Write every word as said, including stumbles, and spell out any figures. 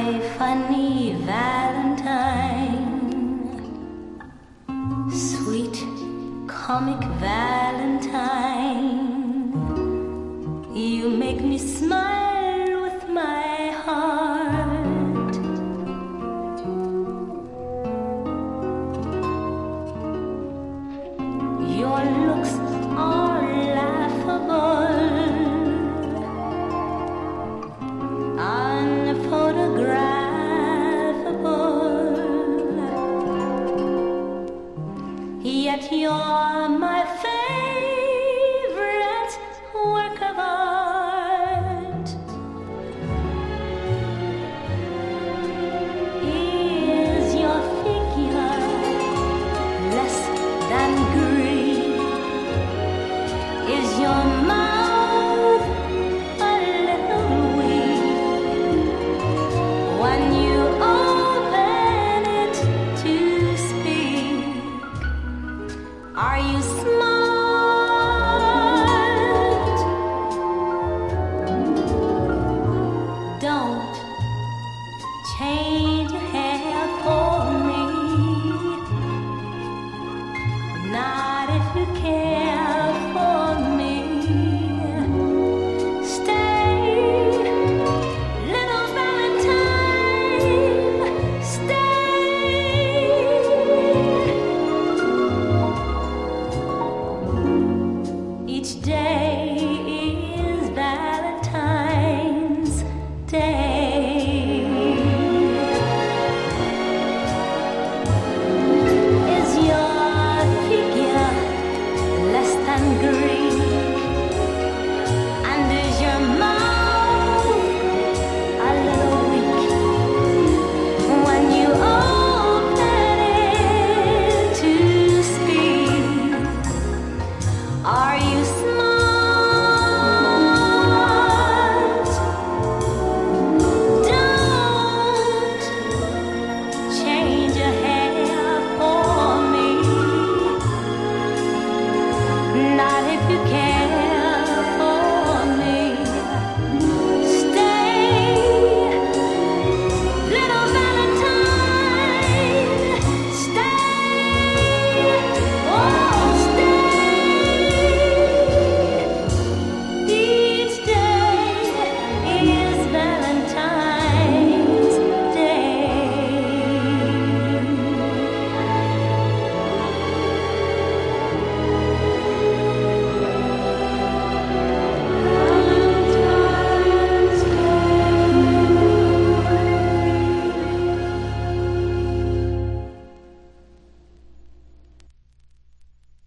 My funny Valentine, sweet comic Valentine, you make me smile with my heart. Your looks are laughable, yet you're my favorite work of art. Is your figure less than green? Is your mouth a little weak when you open it to speak? Are you smart? Don't change your hair for me, not if you care.